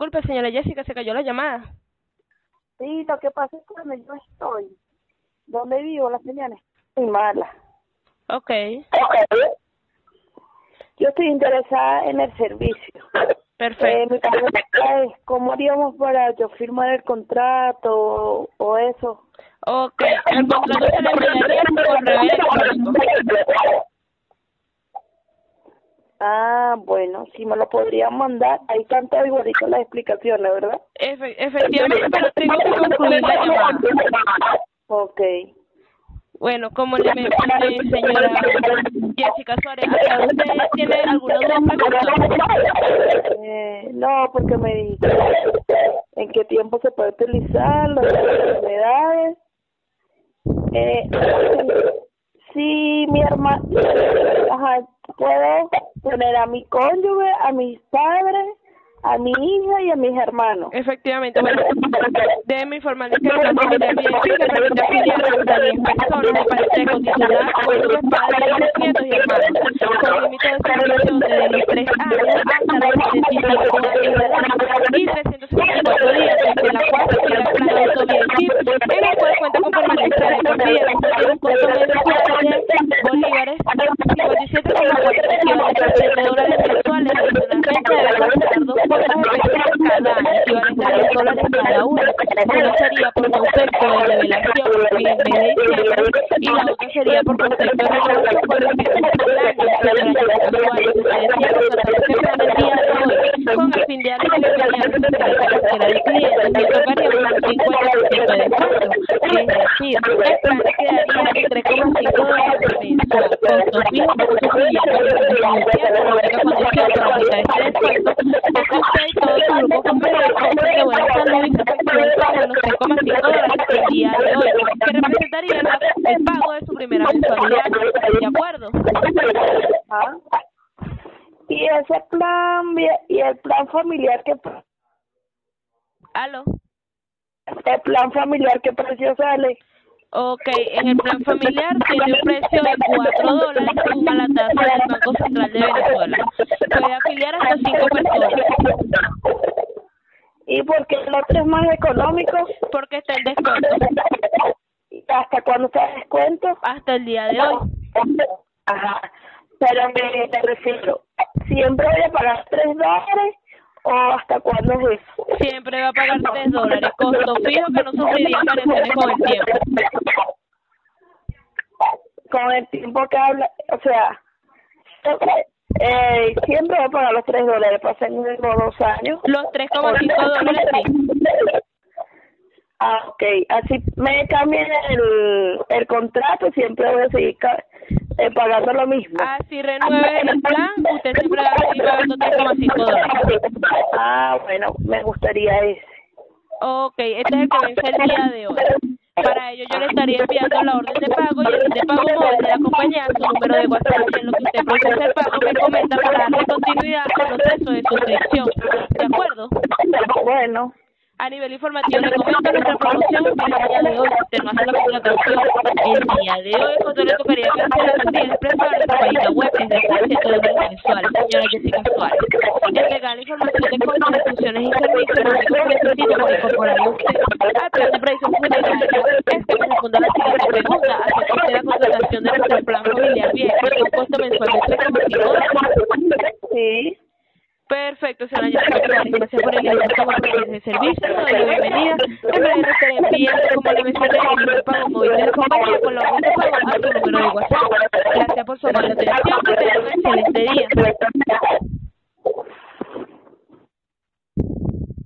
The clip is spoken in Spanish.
Disculpe, señora Jessica, se cayó la llamada. Sí, lo que pasa es que donde yo estoy, donde vivo, la señal es muy mala. Ok. Yo estoy interesada en el servicio. Perfecto. Mi pregunta es, ¿cómo haríamos para yo firmar el contrato o eso? Ok, el contrato se le enviaría por correo electrónico. Ah, bueno, si me lo podrían mandar, ahí tanto igualito las explicaciones, ¿verdad? Efectivamente, pero tengo que concluir la llamada. Ok. Bueno, como le mencioné, señora Jessica Suárez, ¿hasta usted tiene alguna duda al respecto? No, porque me dijiste en qué tiempo se puede utilizar, las enfermedades. Sí, mi hermano, puedo poner a mi cónyuge, a mis padres, a mi hija y a mis hermanos. Efectivamente, bueno, déjeme informarles que el plan familiar VIP le permite afiliar hasta 10 personas en pareja de condicional, cónyuges, padres, hijos, nietos y hermanos, con límite de servicio desde los 3 años hasta los 75 años de edad y 364 días desde la cual se aplica el plan auto VIP, en el cual cuenta con permanencia de por vida, tiene un costo mensual de bolívares 57,4 equivalentes a $7 mensuales, la renta debe completar 2 cuotas especiales cada año, equivalentes a $10 cada una. Una sería por concepto de revelación en el mes de diciembre y la otra sería por concepto de renovación cuando empiece el año. Señora Jessica Suárez, usted decía contratar este plan el día de hoy con el fin de darle la bienvenida a nuestra cartera de clientes, le tocaría un 50% de descuento. Es decir, el plan le quedaría en $3,5 mensual, costo fijo que no sufriría la única condición para aplicar este descuento es que usted y todo su grupo familiar gocen de buena salud y se efectúe el pago de los $3,5 el día de hoy, que representaría el pago de su primera mensualidad. ¿De acuerdo? ¿Ah? Y ese plan, y el plan familiar, ¿Aló? el plan familiar, ¿qué precio sale? Ok, en el plan familiar tiene un precio de $4 suma la tasa del Banco Central de Venezuela. Puede afiliar hasta 5 personas. ¿Y por qué el otro es más económico? Porque está en descuento. ¿Hasta cuándo está el descuento? Hasta el día de hoy. Ajá, pero me refiero, ¿siempre voy a pagar $3 o hasta cuándo es eso? Siempre va a pagar $3, costo fijo que no sufriría variaciones con el tiempo. Con el tiempo que habla, o sea, siempre voy a pagar los $3, pasan unos 2 años. Los $3,5 sí. Ah, ok, así me cambien el contrato, siempre voy a seguir pagando lo mismo. Así renueve el plan, usted siempre va a seguir pagando $3,5. Ah, bueno, me gustaría ese. Ok, este es el que vence el día de hoy. Para ello yo le estaría enviando la orden de pago y el de pago móvil de la compañía a su número de WhatsApp, y en lo que usted procesa el pago me comenta para darle continuidad al proceso de suscripción. ¿De acuerdo? Bueno. A nivel informativo le comento nuestra promoción el día de hoy. Si usted no hace la contratación el día de hoy, cuando le tocaría cancelar su día el precio de nuestra página web, es decir, $7 mensuales. Señora Jessica Suárez, entregar la información de costos, funciones y servicios, lo único que necesito para incorporar usted al plan de previsión funeraria es que me responda la siguiente pregunta: ¿acepta usted la contratación de nuestro plan familiar bien con un costo mensual de $3,5? Sí. Perfecto, señora Jessica Suárez, gracias por elegir este servicio, le doy la bienvenida. En breve le estaré enviando, como le mencioné, el pago móvil de la compañía con la orden de pago a su número de WhatsApp. Gracias por su amable atención, que tenga un excelente día.